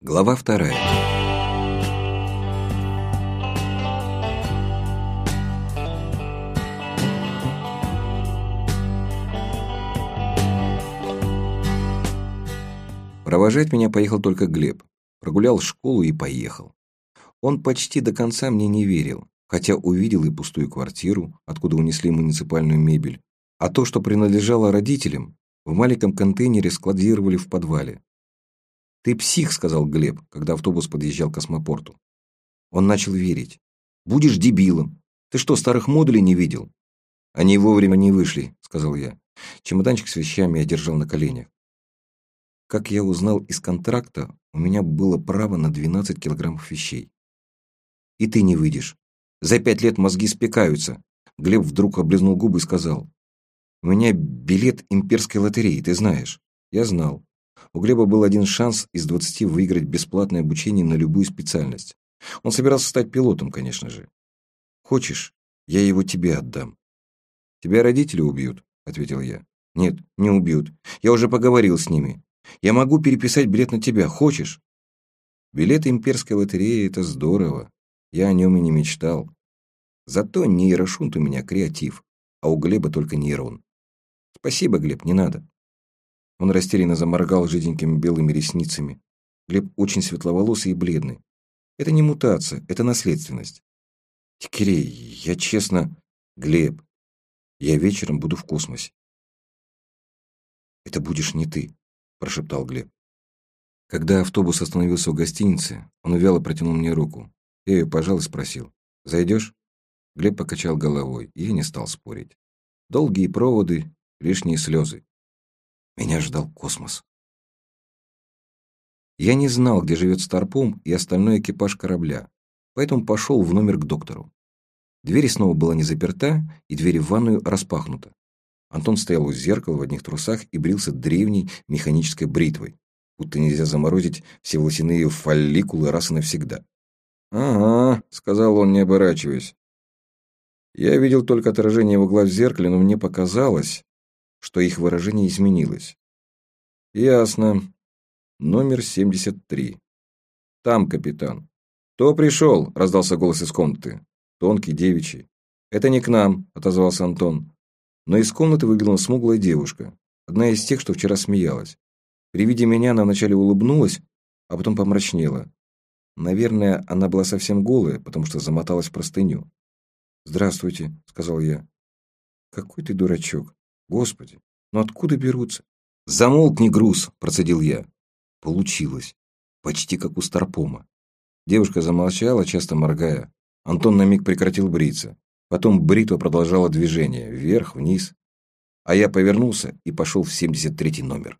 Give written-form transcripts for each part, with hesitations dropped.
Глава 2. Провожать меня поехал только Глеб. Прогулял школу и поехал. Он почти до конца мне не верил, хотя увидел и пустую квартиру, откуда унесли муниципальную мебель, а то, что принадлежало родителям, в маленьком контейнере складировали в подвале. «Ты псих», — сказал Глеб, когда автобус подъезжал к космопорту. Он начал верить. «Будешь дебилом. Ты что, старых модулей не видел?» «Они вовремя не вышли», — сказал я. Чемоданчик с вещами я держал на коленях. Как я узнал из контракта, у меня было право на 12 килограммов вещей. «И ты не выйдешь. За 5 лет мозги спекаются». Глеб вдруг облизнул губы и сказал. «У меня билет имперской лотереи, ты знаешь». Я знал. У Глеба был один шанс из 20 выиграть бесплатное обучение на любую специальность. Он собирался стать пилотом, конечно же. «Хочешь, я его тебе отдам?» «Тебя родители убьют», — ответил я. «Нет, не убьют. Я уже поговорил с ними. Я могу переписать билет на тебя. Хочешь?» Билет имперской лотереи — это здорово. Я о нем и не мечтал. Зато нейрошунт у меня креатив, а у Глеба только нейрон. «Спасибо, Глеб, не надо». Он растерянно заморгал жиденькими белыми ресницами. Глеб очень светловолосый и бледный. Это не мутация, это наследственность. «Кирей, я честно...» «Глеб, я вечером буду в космосе». «Это будешь не ты», — прошептал Глеб. Когда автобус остановился у гостиницы, он вяло протянул мне руку. Я ее пожал и спросил: «Зайдешь?» Глеб покачал головой, и я не стал спорить. Долгие проводы, лишние слезы. Меня ждал космос. Я не знал, где живет Старпом и остальной экипаж корабля, поэтому пошел в номер к доктору. Дверь снова была не заперта, и дверь в ванную распахнута. Антон стоял у зеркала в одних трусах и брился древней механической бритвой, будто нельзя заморозить все волосяные фолликулы раз и навсегда. «Ага», — сказал он, не оборачиваясь. Я видел только отражение его глаз в зеркале, но мне показалось, что их выражение изменилось. «Ясно. Номер 73. Там, капитан». «Кто пришел?» — раздался голос из комнаты. Тонкий, девичий. «Это не к нам», — отозвался Антон. Но из комнаты выглянула смуглая девушка, одна из тех, что вчера смеялась. При виде меня она вначале улыбнулась, а потом помрачнела. Наверное, она была совсем голая, потому что замоталась в простыню. «Здравствуйте», — сказал я. «Какой ты дурачок. Господи, ну откуда берутся?» «Замолкни, груз», — процедил я. Получилось. Почти как у Старпома. Девушка замолчала, часто моргая. Антон на миг прекратил бриться. Потом бритва продолжала движение, вверх, вниз. А я повернулся и пошел в 73-й номер.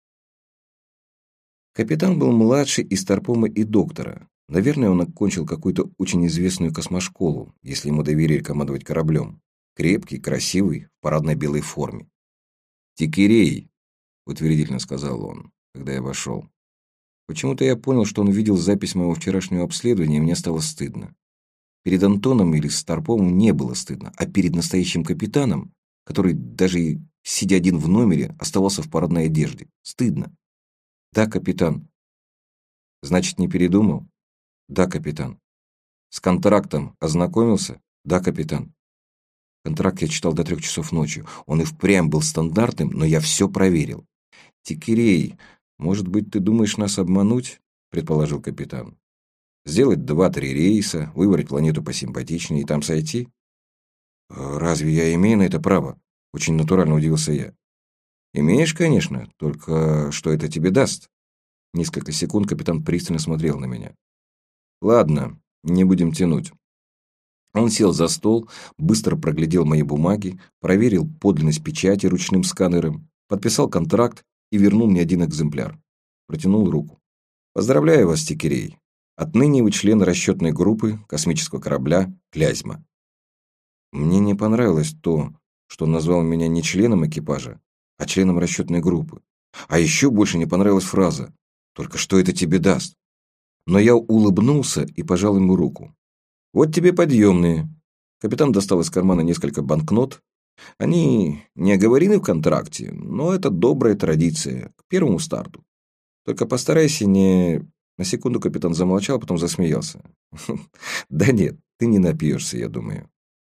Капитан был младше и Старпома, и доктора. Наверное, он окончил какую-то очень известную космошколу, если ему доверили командовать кораблем. Крепкий, красивый, в парадной белой форме. «Тикерей», — утвердительно сказал он, когда я вошел. Почему-то я понял, что он видел запись моего вчерашнего обследования, и мне стало стыдно. Перед Антоном или Старпомом не было стыдно, а перед настоящим капитаном, который, даже сидя один в номере, оставался в парадной одежде. Стыдно. «Да, капитан». «Значит, не передумал?» «Да, капитан». «С контрактом ознакомился?» «Да, капитан». Контракт я читал до 3 часов ночи. Он и впрямь был стандартным, но я все проверил. «Тикерей, может быть, ты думаешь нас обмануть?» — предположил капитан. «Сделать 2-3 рейса, выбрать планету посимпатичнее и там сойти?» «Разве я имею на это право?» — очень натурально удивился я. «Имеешь, конечно, только что это тебе даст?» Несколько секунд капитан пристально смотрел на меня. «Ладно, не будем тянуть». Он сел за стол, быстро проглядел мои бумаги, проверил подлинность печати ручным сканером, подписал контракт и вернул мне один экземпляр. Протянул руку. «Поздравляю вас, Тикерей. Отныне вы член расчетной группы космического корабля «Клязьма». Мне не понравилось то, что он назвал меня не членом экипажа, а членом расчетной группы. А еще больше не понравилась фраза «Только что это тебе даст?». Но я улыбнулся и пожал ему руку. «Вот тебе подъемные». Капитан достал из кармана несколько банкнот. Они не оговорены в контракте, но это добрая традиция к первому старту. Только постарайся не... На секунду капитан замолчал, потом засмеялся. «Да нет, ты не напьешься, я думаю».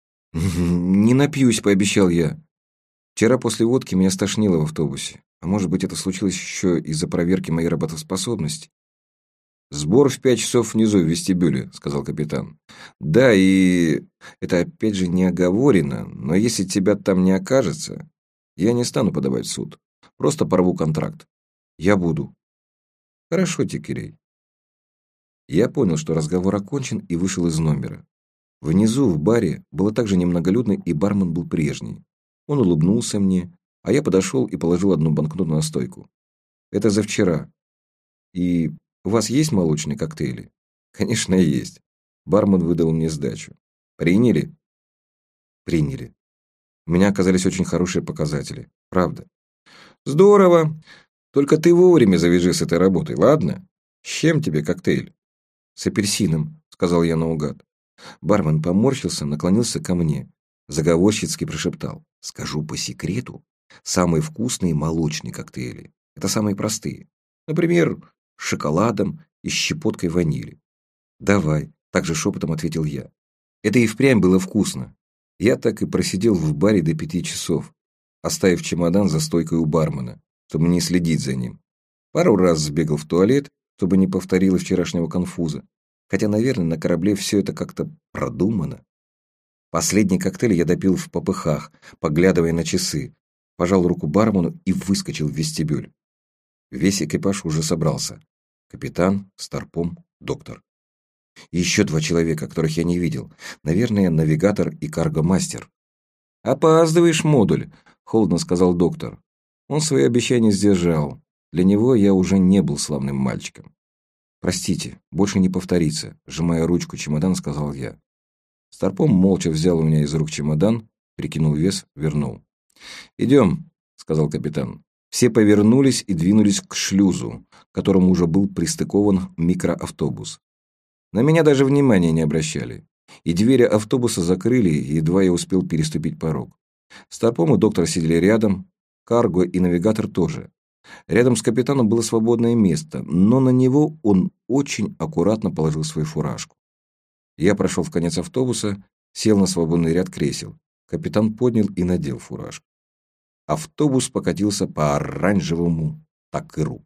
«Не напьюсь», — пообещал я. Вчера после водки меня стошнило в автобусе. А может быть, это случилось еще из-за проверки моей работоспособности? «Сбор в 5 часов внизу в вестибюле», — сказал капитан. «Да, и это опять же не оговорено, но если тебя там не окажется, я не стану подавать в суд. Просто порву контракт. Я буду». «Хорошо, Тикерей». Я понял, что разговор окончен, и вышел из номера. Внизу, в баре, было также немноголюдно, и бармен был прежний. Он улыбнулся мне, а я подошел и положил одну банкноту на стойку. «Это за вчера. И у вас есть молочные коктейли?» «Конечно, есть». Бармен выдал мне сдачу. «Приняли?» «Приняли. У меня оказались очень хорошие показатели. Правда». «Здорово. Только ты вовремя завяжи с этой работой, ладно? С чем тебе коктейль?» «С апельсином», — сказал я наугад. Бармен поморщился, наклонился ко мне. Заговорщицки прошептал: «Скажу по секрету, самые вкусные молочные коктейли. Это самые простые. Например, с шоколадом и с щепоткой ванили». «Давай», — также шепотом ответил я. Это и впрямь было вкусно. Я так и просидел в баре до 5 часов, оставив чемодан за стойкой у бармена, чтобы не следить за ним. Пару раз сбегал в туалет, чтобы не повторилось вчерашнего конфуза. Хотя, наверное, на корабле все это как-то продумано. Последний коктейль я допил в попыхах, поглядывая на часы, пожал руку бармену и выскочил в вестибюль. Весь экипаж уже собрался. Капитан, Старпом, доктор. И еще 2 человека, которых я не видел. Наверное, навигатор и карго-мастер. «Опаздываешь, модуль», — холодно сказал доктор. Он свои обещания сдержал. Для него я уже не был славным мальчиком. «Простите, больше не повторится», — сжимая ручку чемодана, сказал я. Старпом молча взял у меня из рук чемодан, прикинул вес, вернул. «Идем», — сказал капитан. Все повернулись и двинулись к шлюзу, к которому уже был пристыкован микроавтобус. На меня даже внимания не обращали. И двери автобуса закрыли, едва я успел переступить порог. Старпом и доктор сидели рядом, карго и навигатор тоже. Рядом с капитаном было свободное место, но на него он очень аккуратно положил свою фуражку. Я прошел в конец автобуса, сел на свободный ряд кресел. Капитан поднял и надел фуражку. Автобус покатился по оранжевому такыру.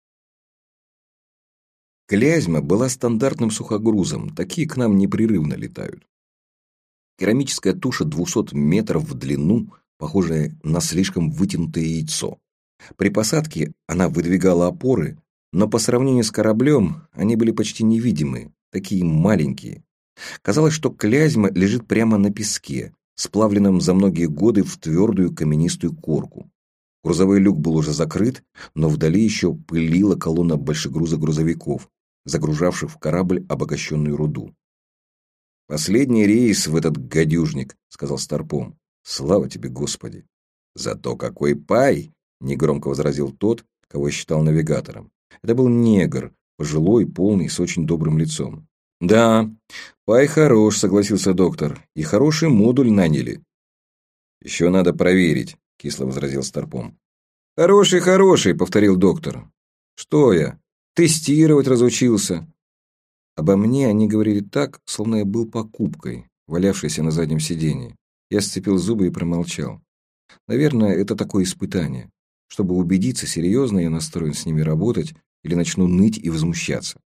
Клязьма была стандартным сухогрузом, такие к нам непрерывно летают. Керамическая туша 200 метров в длину, похожая на слишком вытянутое яйцо. При посадке она выдвигала опоры, но по сравнению с кораблем они были почти невидимы, такие маленькие. Казалось, что Клязьма лежит прямо на песке, сплавленном за многие годы в твердую каменистую корку. Грузовой люк был уже закрыт, но вдали еще пылила колонна большегруза грузовиков, загружавших в корабль обогащенную руду. «Последний рейс в этот гадюжник», — сказал Старпом. «Слава тебе, Господи!» «Зато какой пай!» — негромко возразил тот, кого я считал навигатором. Это был негр, пожилой, полный, с очень добрым лицом. «Да, пай хорош», — согласился доктор, — «и хороший модуль наняли». «Еще надо проверить», — кисло возразил Старпом. «Хороший, хороший», — повторил доктор. «Что я? Тестировать разучился». Обо мне они говорили так, словно я был покупкой, валявшейся на заднем сиденье. Я сцепил зубы и промолчал. Наверное, это такое испытание, чтобы убедиться, серьезно я настроен с ними работать или начну ныть и возмущаться.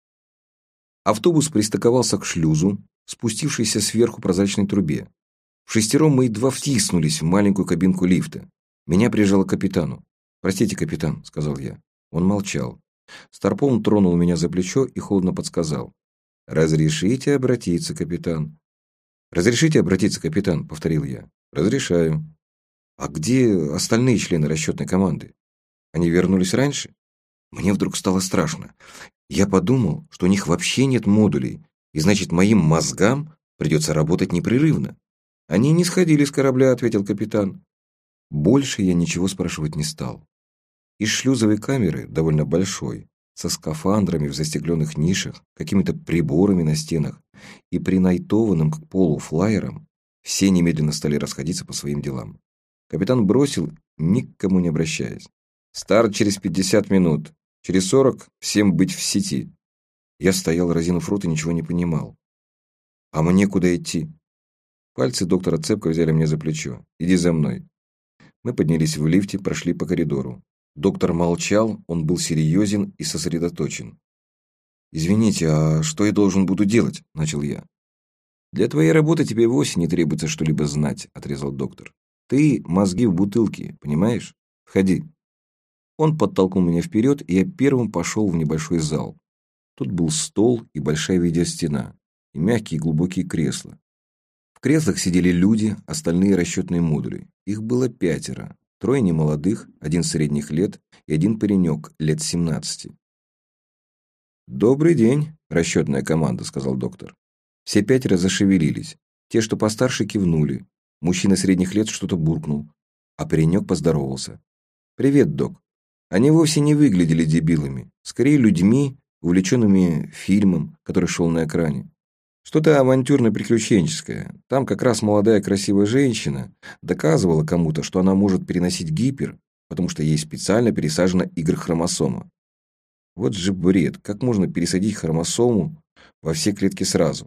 Автобус пристыковался к шлюзу, спустившейся сверху прозрачной трубе. Вшестером мы едва втиснулись в маленькую кабинку лифта. Меня прижало к капитану. «Простите, капитан», — сказал я. Он молчал. Старпом тронул меня за плечо и холодно подсказал. «Разрешите обратиться, капитан». «Разрешите обратиться, капитан», — повторил я. «Разрешаю». «А где остальные члены расчетной команды? Они вернулись раньше?» Мне вдруг стало страшно. Я подумал, что у них вообще нет модулей, и значит, моим мозгам придется работать непрерывно. «Они не сходили с корабля», — ответил капитан. Больше я ничего спрашивать не стал. Из шлюзовой камеры, довольно большой, со скафандрами в застекленных нишах, какими-то приборами на стенах и принайтованным к полу флайером, все немедленно стали расходиться по своим делам. Капитан бросил, никому не обращаясь: «Старт через 50 минут. Через 40 всем быть в сети». Я стоял, разинув рот, и ничего не понимал. «А мне куда идти?» Пальцы доктора цепко взяли меня за плечо. «Иди за мной». Мы поднялись в лифте, прошли по коридору. Доктор молчал, он был серьезен и сосредоточен. «Извините, а что я должен буду делать?» – начал я. «Для твоей работы тебе вовсе не требуется что-либо знать», – отрезал доктор. «Ты мозги в бутылке, понимаешь? Входи». Он подтолкнул меня вперед, и я первым пошел в небольшой зал. Тут был стол и большая видеостена, и мягкие глубокие кресла. В креслах сидели люди, остальные расчетные модули. Их было 5. 3 немолодых, 1 средних лет и 1 паренек лет 17. «Добрый день, расчетная команда», — сказал доктор. Все 5 зашевелились. Те, что постарше, кивнули. Мужчина средних лет что-то буркнул, а паренек поздоровался. «Привет, док». Они вовсе не выглядели дебилами, скорее людьми, увлеченными фильмом, который шел на экране. Что-то авантюрно-приключенческое. Там как раз молодая красивая женщина доказывала кому-то, что она может переносить гипер, потому что ей специально пересажена Y-хромосома. Вот же бред, как можно пересадить хромосому во все клетки сразу?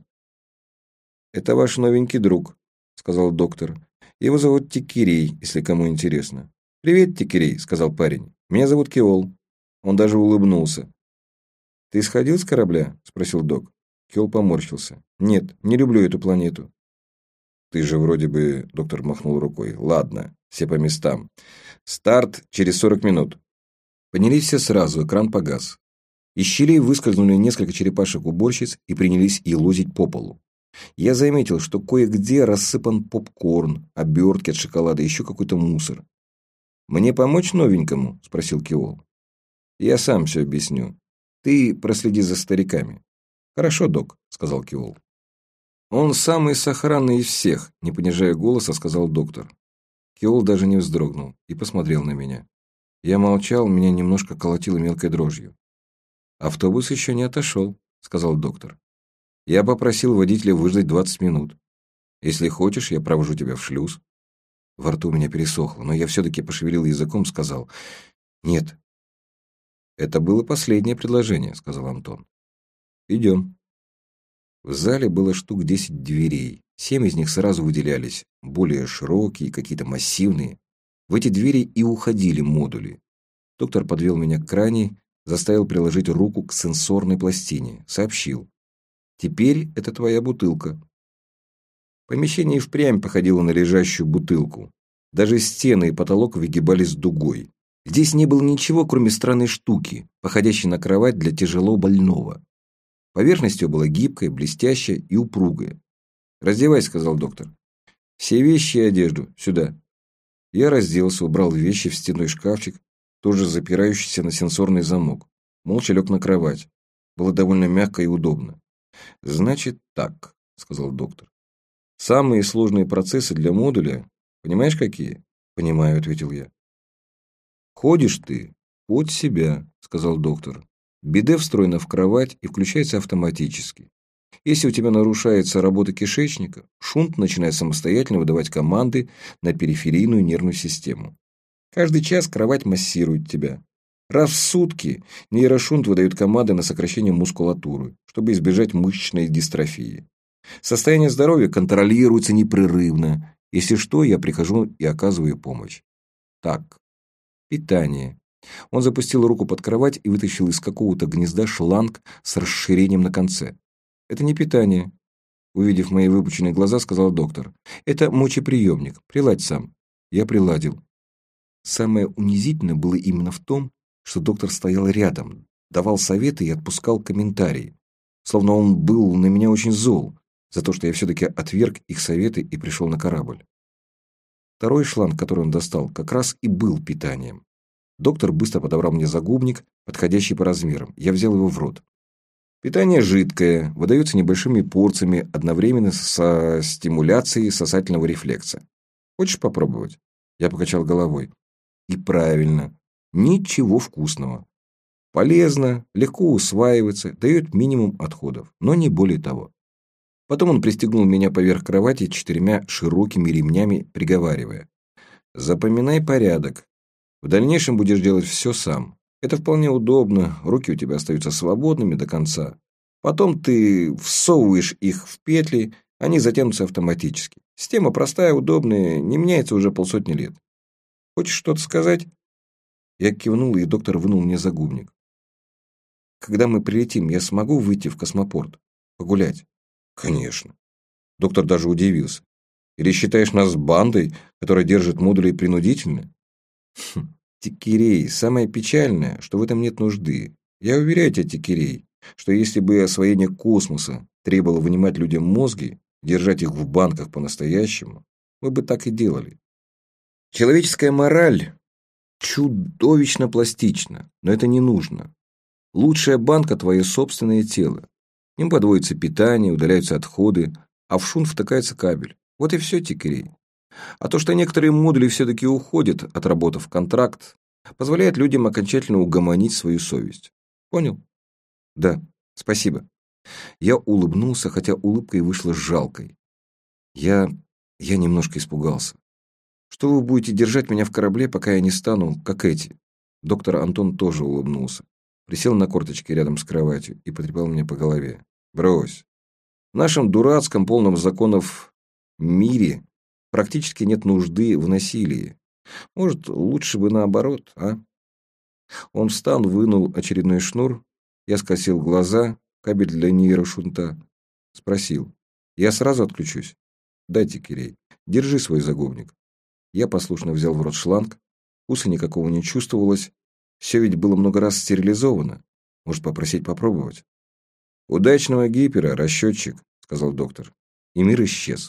«Это ваш новенький друг», — сказал доктор. «Его зовут Тикирей, если кому интересно». «Привет, Тикирей», — сказал парень. «Меня зовут Кеол». Он даже улыбнулся. «Ты сходил с корабля?» — спросил док. Кеол поморщился. «Нет, не люблю эту планету». «Ты же вроде бы...» — доктор махнул рукой. «Ладно, все по местам. Старт через 40 минут». Поднялись все сразу, экран погас. Из щелей выскользнули несколько черепашек-уборщиц и принялись елозить по полу. Я заметил, что кое-где рассыпан попкорн, обертки от шоколада, еще какой-то мусор. «Мне помочь новенькому?» — спросил Кеол. «Я сам все объясню. Ты проследи за стариками». «Хорошо, док», — сказал Кеол. «Он самый сохранный из всех», — не понижая голоса, сказал доктор. Кеол даже не вздрогнул и посмотрел на меня. Я молчал, меня немножко колотило мелкой дрожью. «Автобус еще не отошел», — сказал доктор. «Я попросил водителя выждать 20 минут. Если хочешь, я провожу тебя в шлюз». Во рту у меня пересохло, но я все-таки пошевелил языком, сказал «Нет». «Это было последнее предложение», — сказал Антон. «Идем». В зале было штук 10 дверей. 7 из них сразу выделялись, более широкие, какие-то массивные. В эти двери и уходили модули. Доктор подвел меня к кране, заставил приложить руку к сенсорной пластине, сообщил. «Теперь это твоя бутылка». Помещение и впрямь походило на лежащую бутылку. Даже стены и потолок выгибались дугой. Здесь не было ничего, кроме странной штуки, походящей на кровать для тяжело больного. Поверхность ее была гибкая, блестящая и упругая. «Раздевайся», — сказал доктор. «Все вещи и одежду. Сюда». Я разделся, убрал вещи в стенной шкафчик, тоже запирающийся на сенсорный замок. Молча лег на кровать. Было довольно мягко и удобно. «Значит так», — сказал доктор. «Самые сложные процессы для модуля, понимаешь, какие?» «Понимаю», — ответил я. «Ходишь ты под себя», — сказал доктор. «Биде встроена в кровать и включается автоматически. Если у тебя нарушается работа кишечника, шунт начинает самостоятельно выдавать команды на периферийную нервную систему. Каждый час кровать массирует тебя. Раз в сутки нейрошунт выдает команды на сокращение мускулатуры, чтобы избежать мышечной дистрофии. Состояние здоровья контролируется непрерывно. Если что, я прихожу и оказываю помощь. Так, питание». Он запустил руку под кровать и вытащил из какого-то гнезда шланг с расширением на конце. «Это не питание», — увидев мои выпученные глаза, сказал доктор. «Это мочеприемник. Приладь сам». Я приладил. Самое унизительное было именно в том, что доктор стоял рядом, давал советы и отпускал комментарии. Словно он был на меня очень зол за то, что я все-таки отверг их советы и пришел на корабль. Второй шланг, который он достал, как раз и был питанием. Доктор быстро подобрал мне загубник, подходящий по размерам. Я взял его в рот. Питание жидкое, выдается небольшими порциями одновременно со стимуляцией сосательного рефлекса. Хочешь попробовать? Я покачал головой. И правильно. Ничего вкусного. Полезно, легко усваивается, дает минимум отходов, но не более того. Потом он пристегнул меня поверх кровати 4 широкими ремнями, приговаривая. «Запоминай порядок. В дальнейшем будешь делать все сам. Это вполне удобно, руки у тебя остаются свободными до конца. Потом ты всовываешь их в петли, они затянутся автоматически. Система простая, удобная, не меняется уже полсотни лет. Хочешь что-то сказать?» Я кивнул, и доктор вынул мне загубник. «Когда мы прилетим, я смогу выйти в космопорт? Погулять?» «Конечно». Доктор даже удивился. «Или считаешь нас бандой, которая держит модули принудительно?» «Тикерей, самое печальное, что в этом нет нужды. Я уверяю тебя, Тикерей, что если бы освоение космоса требовало вынимать людям мозги, держать их в банках по-настоящему, мы бы так и делали. Человеческая мораль чудовищно пластична, но это не нужно. Лучшая банка – твое собственное тело. К ним подводится питание, удаляются отходы, а в шунт втыкается кабель. Вот и все, Тикерей. А то, что некоторые модули все-таки уходят, отработав контракт, позволяет людям окончательно угомонить свою совесть. Понял? Да, спасибо. Я улыбнулся, хотя улыбка и вышла жалкой. Я немножко испугался. Что вы будете держать меня в корабле, пока я не стану, как эти? Доктор Антон тоже улыбнулся. Присел на корточки рядом с кроватью и потрепал меня по голове. Брось. В нашем дурацком, полном законов мире практически нет нужды в насилии. Может, лучше бы наоборот, а? Он встал, вынул очередной шнур. Я скосил глаза, кабель для нейрошунта. Спросил. Я сразу отключусь? Дайте, Кирей. Держи свой загубник. Я послушно взял в рот шланг. Вкуса никакого не чувствовалось. Все ведь было много раз стерилизовано. Может, попросить попробовать? «Удачного гипера, расчетчик», — сказал доктор. И мир исчез.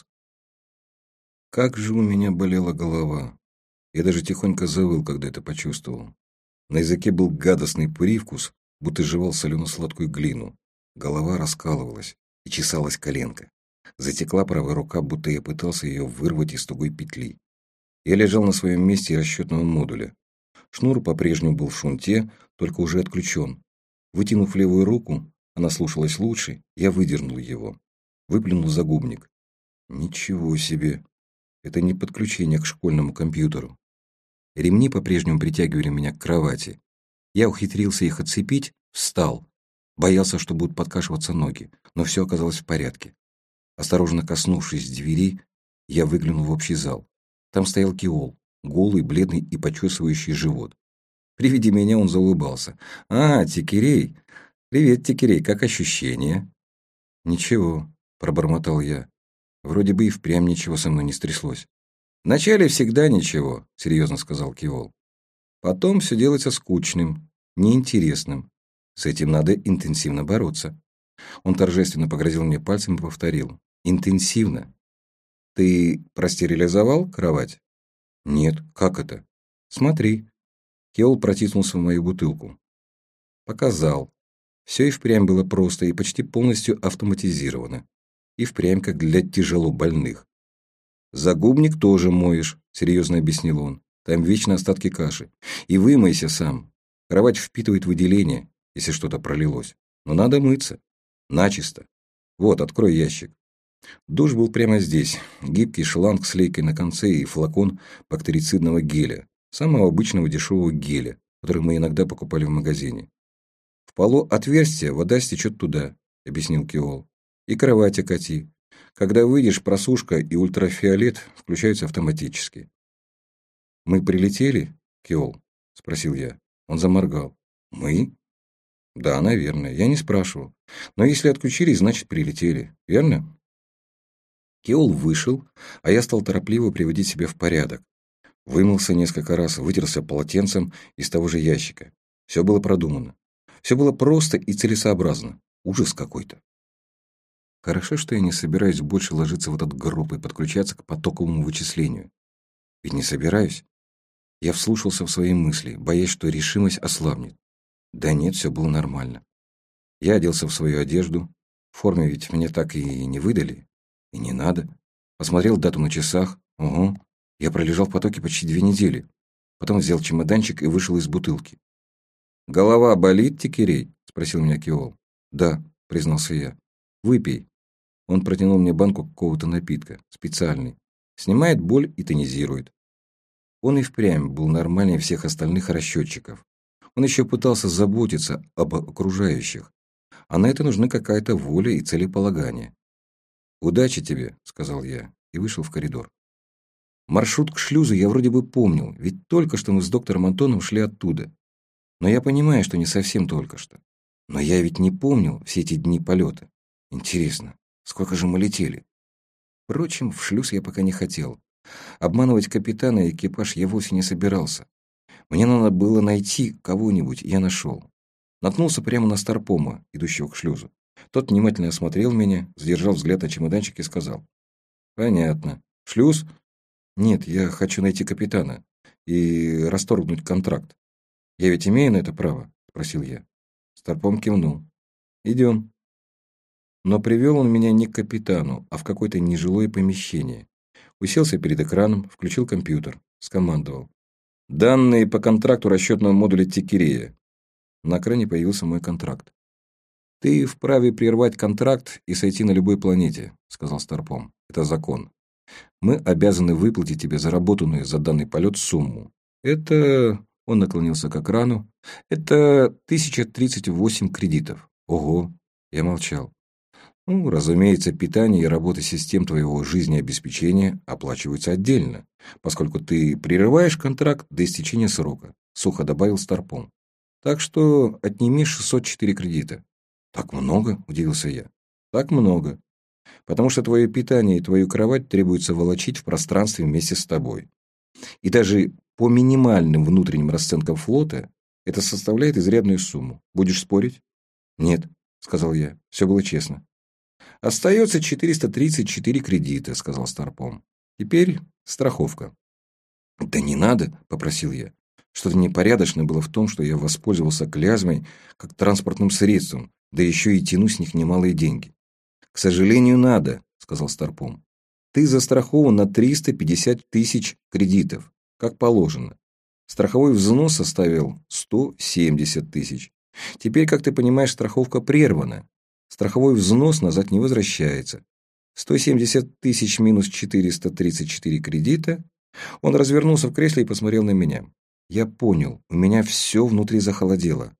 Как же у меня болела голова. Я даже тихонько завыл, когда это почувствовал. На языке был гадостный привкус, будто жевал солено-сладкую глину. Голова раскалывалась и чесалась коленка. Затекла правая рука, будто я пытался ее вырвать из тугой петли. Я лежал на своем месте расчетного модуля. Шнур по-прежнему был в шунте, только уже отключен. Вытянув левую руку, она слушалась лучше, я выдернул его. Выплюнул загубник. Ничего себе. Это не подключение к школьному компьютеру. Ремни по-прежнему притягивали меня к кровати. Я ухитрился их отцепить, встал. Боялся, что будут подкашиваться ноги, но все оказалось в порядке. Осторожно коснувшись двери, я выглянул в общий зал. Там стоял Киол, голый, бледный и почесывающий живот. При виде меня он заулыбался. «А, Тикерей! Привет, Тикерей, как ощущения?» «Ничего», — пробормотал я. Вроде бы и впрямь ничего со мной не стряслось. «Вначале всегда ничего», — серьезно сказал Киол. «Потом все делается скучным, неинтересным. С этим надо интенсивно бороться». Он торжественно погрозил мне пальцем и повторил. «Интенсивно. Ты простерилизовал кровать?» «Нет, как это?» «Смотри». Киол протиснулся в мою бутылку. Показал. Все и впрямь было просто и почти полностью автоматизировано. И впрямь как для тяжело больных. «Загубник тоже моешь», — серьезно объяснил он. «Там вечно остатки каши. И вымойся сам. Кровать впитывает выделение, если что-то пролилось. Но надо мыться. Начисто. Вот, открой ящик». Душ был прямо здесь. Гибкий шланг с лейкой на конце и флакон бактерицидного геля. Самого обычного дешевого геля, который мы иногда покупали в магазине. «В полу отверстие, вода стечет туда», — объяснил Киол. «И кровать окати. Когда выйдешь, просушка и ультрафиолет включаются автоматически». «Мы прилетели, Киол?» — спросил я. Он заморгал. «Мы?» «Да, наверное. Я не спрашивал. Но если отключились, значит, прилетели. Верно?» Киол вышел, а я стал торопливо приводить себя в порядок. Вымылся несколько раз, вытерся полотенцем из того же ящика. Все было продумано. Все было просто и целесообразно. Ужас какой-то. Хорошо, что я не собираюсь больше ложиться в этот гроб и подключаться к потоковому вычислению. Ведь не собираюсь. Я вслушался в свои мысли, боясь, что решимость ослабнет. Да нет, все было нормально. Я оделся в свою одежду. В форме ведь меня так и не выдали. И не надо. Посмотрел дату на часах. Ого. Я пролежал в потоке почти 2 недели. Потом взял чемоданчик и вышел из бутылки. «Голова болит, Тикерей?» — спросил меня Киол. «Да», — признался я. «Выпей». Он протянул мне банку какого-то напитка, специальный. Снимает боль и тонизирует. Он и впрямь был нормальнее всех остальных расчетчиков. Он еще пытался заботиться об окружающих. А на это нужны какая-то воля и целеполагание. «Удачи тебе», — сказал я и вышел в коридор. Маршрут к шлюзу я вроде бы помнил, ведь только что мы с доктором Антоном шли оттуда. Но я понимаю, что не совсем только что. Но я ведь не помнил все эти дни полета. Интересно, сколько же мы летели? Впрочем, в шлюз я пока не хотел. Обманывать капитана и экипаж я вовсе не собирался. Мне надо было найти кого-нибудь, и я нашел. Наткнулся прямо на Старпома, идущего к шлюзу. Тот внимательно осмотрел меня, задержал взгляд на чемоданчик и сказал: «Понятно. Шлюз? Нет, я хочу найти капитана и расторгнуть контракт. Я ведь имею на это право?» — спросил я. Старпом кивнул. «Идем». Но привел он меня не к капитану, а в какое-то нежилое помещение. Уселся перед экраном, включил компьютер, скомандовал: «Данные по контракту расчетного модуля Текирея». На экране появился мой контракт. «Ты вправе прервать контракт и сойти на любой планете», — сказал Старпом. «Это закон. Мы обязаны выплатить тебе заработанную за данный полет сумму. Это...» — он наклонился к экрану. «Это 1038 кредитов». «Ого!» — я молчал. «Ну, разумеется, питание и работа систем твоего жизнеобеспечения оплачиваются отдельно, поскольку ты прерываешь контракт до истечения срока», — сухо добавил Старпом. «Так что отними 604 кредита». «Так много?» — удивился я. «Так много. Потому что твое питание и твою кровать требуется волочить в пространстве вместе с тобой. И даже по минимальным внутренним расценкам флота это составляет изрядную сумму. Будешь спорить?» «Нет», — сказал я. «Все было честно». «Остается 434 кредита», — сказал Старпом. «Теперь страховка». «Да не надо», — попросил я. Что-то непорядочное было в том, что я воспользовался клязьмой как транспортным средством, да еще и тяну с них немалые деньги. «К сожалению, надо», — сказал Старпом. «Ты застрахован на 350 тысяч кредитов, как положено. Страховой взнос составил 170 тысяч. Теперь, как ты понимаешь, страховка прервана. Страховой взнос назад не возвращается. 170 тысяч минус 434 кредита». Он развернулся в кресле и посмотрел на меня. Я понял, у меня все внутри захолодело.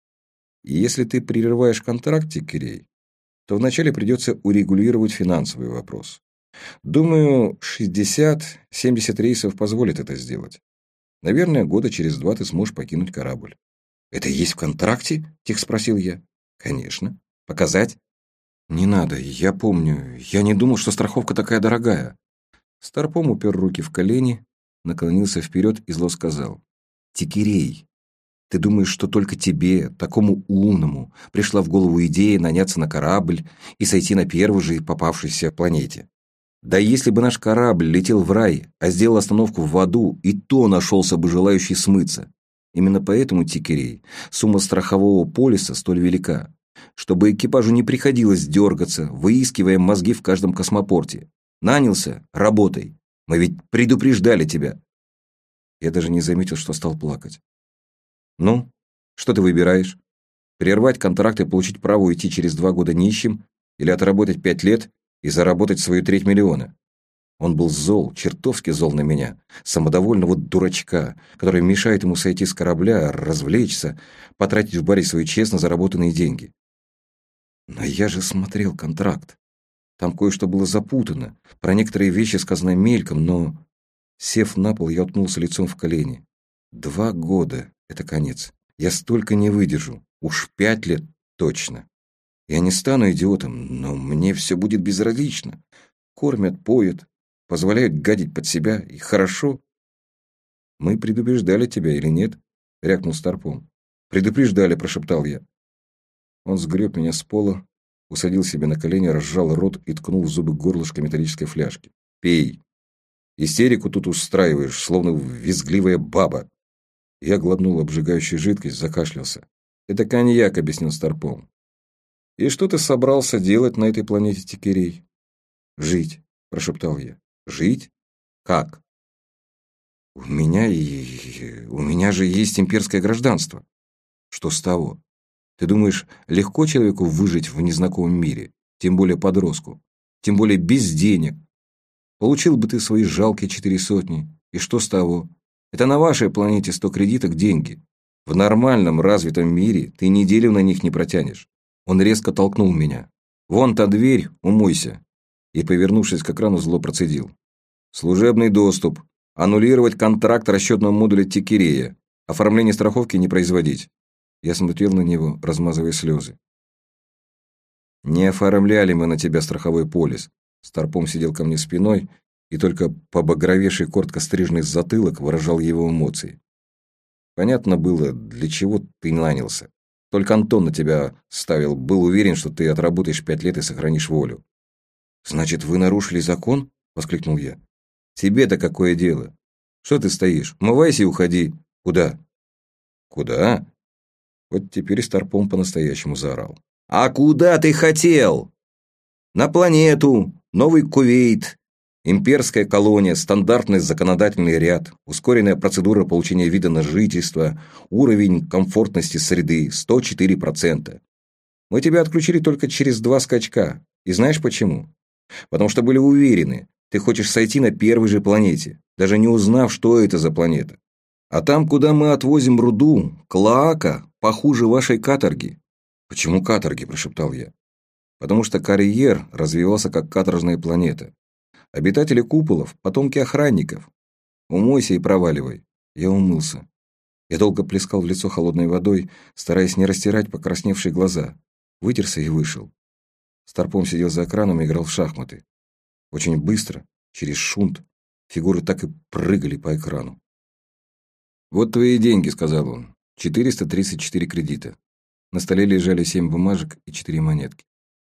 «И если ты прерываешь контракт, Текирей, то вначале придется урегулировать финансовый вопрос. Думаю, 60-70 рейсов позволит это сделать. Наверное, года через 2 ты сможешь покинуть корабль». «Это есть в контракте?» – тихо спросил я. «Конечно. Показать?» «Не надо, я помню. Я не думал, что страховка такая дорогая». Старпом упер руки в колени, наклонился вперед и зло сказал: «Текирей, ты думаешь, что только тебе, такому умному, пришла в голову идея наняться на корабль и сойти на первой же попавшейся планете? Да если бы наш корабль летел в рай, а сделал остановку в аду, и то нашелся бы желающий смыться. Именно поэтому, Текирей, сумма страхового полиса столь велика, чтобы экипажу не приходилось дергаться, выискивая мозги в каждом космопорте. Нанялся — работай. Мы ведь предупреждали тебя». Я даже не заметил, что стал плакать. «Ну, что ты выбираешь? Прервать контракт и получить право уйти через 2 года нищим, или отработать 5 лет и заработать свою треть миллиона?» Он был зол, чертовски зол на меня, самодовольного дурачка, который мешает ему сойти с корабля, развлечься, потратить в баре свои честно заработанные деньги. Но я же смотрел контракт. Там кое-что было запутано, про некоторые вещи сказано мельком, но... Сев на пол, я уткнулся лицом в колени. 2 года — это конец. Я столько не выдержу. Уж 5 лет точно. Я не стану идиотом, но мне все будет безразлично. Кормят, поют, позволяют гадить под себя, и хорошо. «Мы предупреждали тебя или нет?» — рявкнул Старпом. «Предупреждали», — прошептал я. Он сгреб меня с пола, усадил себе на колени, разжал рот и ткнул в зубы горлышко металлической фляжки. «Пей. Истерику тут устраиваешь, словно визгливая баба». Я глотнул обжигающую жидкость, закашлялся. «Это коньяк», — объяснил Старпом. «И что ты собрался делать на этой планете, Текирей?» «Жить», — прошептал я. «Жить? Как?» У меня же есть имперское гражданство». «Что с того? Ты думаешь, легко человеку выжить в незнакомом мире, тем более подростку, тем более без денег? Получил бы ты свои жалкие 400, и что с того? Это на вашей планете 100 кредиток деньги. В нормальном развитом мире ты неделю на них не протянешь. Он резко толкнул меня. «Вон та дверь, умойся!» И, повернувшись к экрану, зло процедил. «Служебный доступ. Аннулировать контракт расчетного модуля Текирея. Оформление страховки не производить». Я смотрел на него, размазывая слезы. «Не оформляли мы на тебя страховой полис». Старпом сидел ко мне спиной, и только побагровевший коротко стриженный затылок выражал его эмоции. Понятно было, для чего ты нанялся. Только Антон на тебя ставил, был уверен, что ты отработаешь 5 лет и сохранишь волю. «Значит, вы нарушили закон?» – воскликнул я. «Тебе-то какое дело? Что ты стоишь? Умывайся и уходи. Куда?» «Куда?» Вот теперь Старпом по-настоящему заорал. «А куда ты хотел?» «На планету, Новый Кувейт, имперская колония, стандартный законодательный ряд, ускоренная процедура получения вида на жительство, уровень комфортности среды 104%. Мы тебя отключили только через 2 скачка. И знаешь почему? Потому что были уверены, ты хочешь сойти на первой же планете, даже не узнав, что это за планета. А там, куда мы отвозим руду, клоака, похуже вашей каторги». «Почему каторги?» – прошептал я. «Потому что карьер развивался как каторжная планета. Обитатели куполов – потомки охранников. Умойся и проваливай». Я умылся. Я долго плескал в лицо холодной водой, стараясь не растирать покрасневшие глаза. Вытерся и вышел. Старпом сидел за экраном и играл в шахматы. Очень быстро, через шунт, фигуры так и прыгали по экрану. «Вот твои деньги», — сказал он. 434 кредита. На столе лежали 7 бумажек и 4 монетки.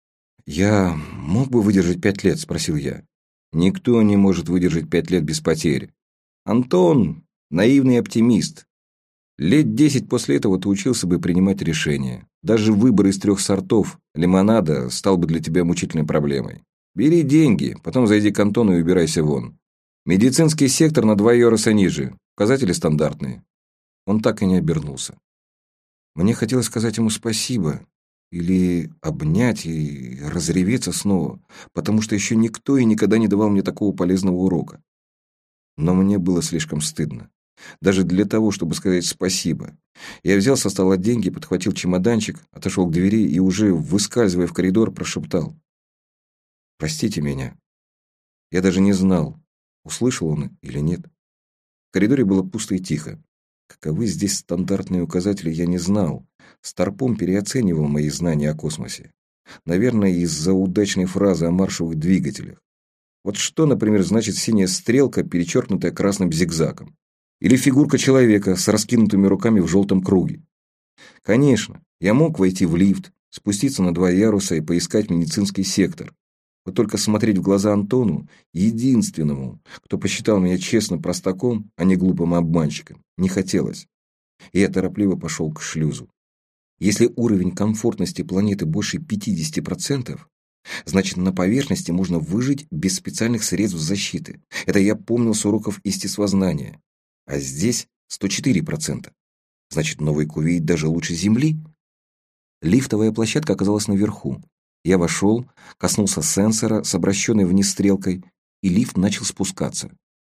«Я мог бы выдержать 5 лет?» — спросил я. «Никто не может выдержать 5 лет без потери. Антон — наивный оптимист. Лет 10 после этого ты учился бы принимать решения. Даже выбор из 3 сортов лимонада стал бы для тебя мучительной проблемой. Бери деньги, потом зайди к Антону и убирайся вон. Медицинский сектор на 2 яруса ниже. Показатели стандартные». Он так и не обернулся. Мне хотелось сказать ему спасибо, или обнять и разреветься снова, потому что еще никто и никогда не давал мне такого полезного урока. Но мне было слишком стыдно. Даже для того, чтобы сказать спасибо. Я взял со стола деньги, подхватил чемоданчик, отошел к двери и, уже выскальзывая в коридор, прошептал: «Простите меня». Я даже не знал, услышал он или нет. В коридоре было пусто и тихо. Каковы здесь стандартные указатели, я не знал. Старпом переоценивал мои знания о космосе. Наверное, из-за удачной фразы о маршевых двигателях. Вот что, например, значит синяя стрелка, перечеркнутая красным зигзагом? Или фигурка человека с раскинутыми руками в желтом круге? Конечно, я мог войти в лифт, спуститься на 2 яруса и поискать медицинский сектор. Вот только смотреть в глаза Антону, единственному, кто посчитал меня честным простаком, а не глупым обманщиком, не хотелось. И я торопливо пошел к шлюзу. Если уровень комфортности планеты больше 50%, значит, на поверхности можно выжить без специальных средств защиты. Это я помнил с уроков естествознания. А здесь 104%. Значит, Новый Кувейт даже лучше Земли? Лифтовая площадка оказалась наверху. Я вошел, коснулся сенсора с обращенной вниз стрелкой, и лифт начал спускаться.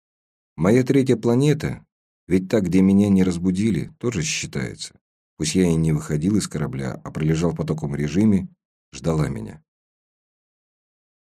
Моя 3-я планета, ведь та, где меня не разбудили, тоже считается. Пусть я и не выходил из корабля, а пролежал в потоковом режиме, ждала меня.